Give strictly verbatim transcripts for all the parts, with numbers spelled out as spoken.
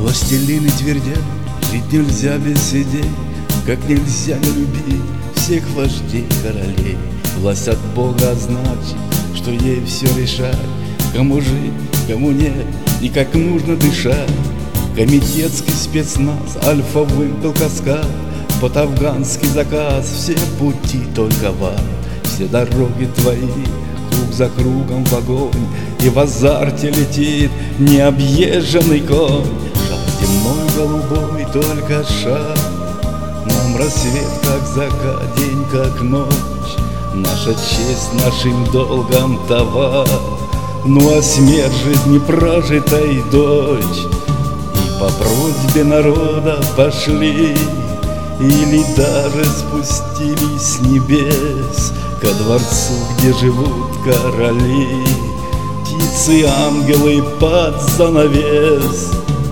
Властелины твердят, жить нельзя без идей, как нельзя не любить всех вождей королей. Власть от Бога значит, что ей все решать, кому жить, кому нет и как нужно дышать. Комитетский спецназ, альфа-вымпел каскад, под афганский заказ все пути только в ад. Все дороги твои, круг за кругом в огонь, и в азарте летит необъезженный конь. Шаг земной голубой, только шаг, нам рассвет как закат, день как ночь. Наша честь нашим долгом товар, ну а смерть жизни прожитой дочь. И по просьбе народа пошли, или даже спустились с небес ко дворцу, где живут короли, птицы, ангелы под занавес.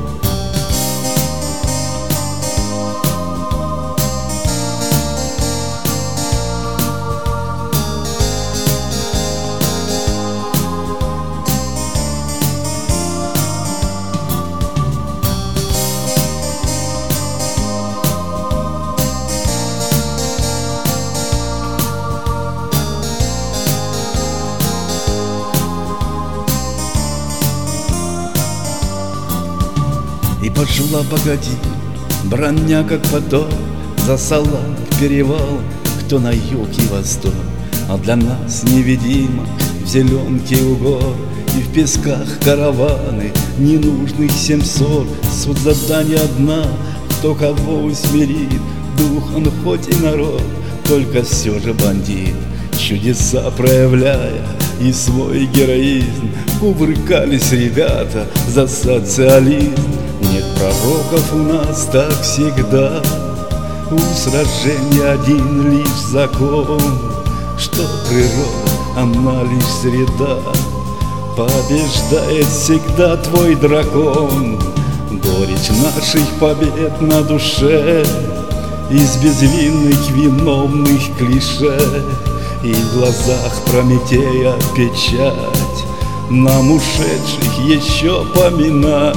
И пошла погоди, броня как поток, за салат перевал, кто на юг и восток. А для нас невидимо в зеленке у гор и в песках караваны ненужных семьсот. Суть задания одна, кто кого усмирит, дух он хоть и народ, только все же бандит. Чудеса проявляя и свой героизм, кувыркались ребята за социализм. Нет пророков у нас, так всегда, у сражения один лишь закон, что природа, она лишь среда, побеждает всегда твой дракон. Горечь наших побед на душе, из безвинных виновных клише, и в глазах Прометея печать, нам ушедших еще поминать.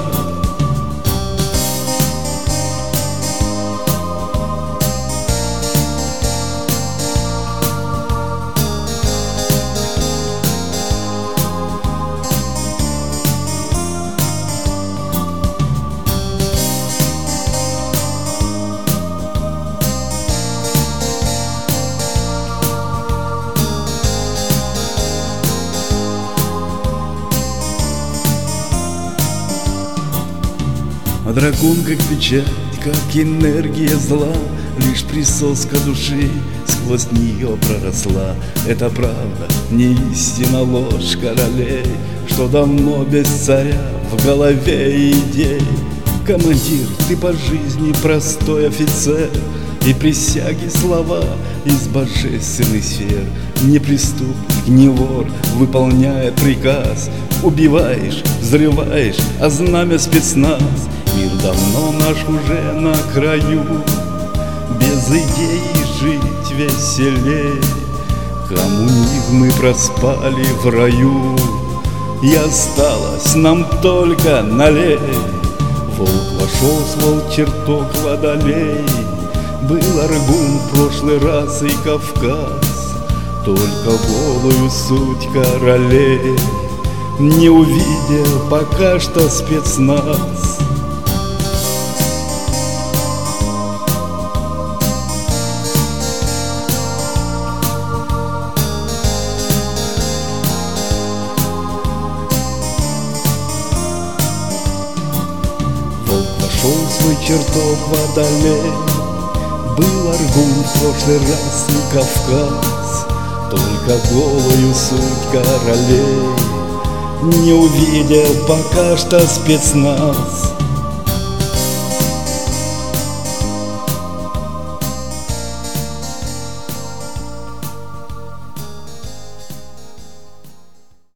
А дракон как печать, как энергия зла, лишь присоска души сквозь нее проросла. Это правда, не истина, ложь королей, что давно без царя в голове идей. Командир, ты по жизни простой офицер, и присяги слова из божественных сфер. Не преступник, не вор, выполняя приказ, убиваешь, взрываешь, а знамя спецназ. Мир давно наш уже на краю, без идеи жить веселей. Коммунизм мы проспали в раю, и осталось нам только налей. Волк вошел с волчерток водолей, был Аргун в прошлый раз и Кавказ, только голую суть королей не увидел пока что спецназ. Вошел в свой чертог водолей, был Аргун в прошлый раз и Кавказ, только голую суть королей не увидел пока что спецназ.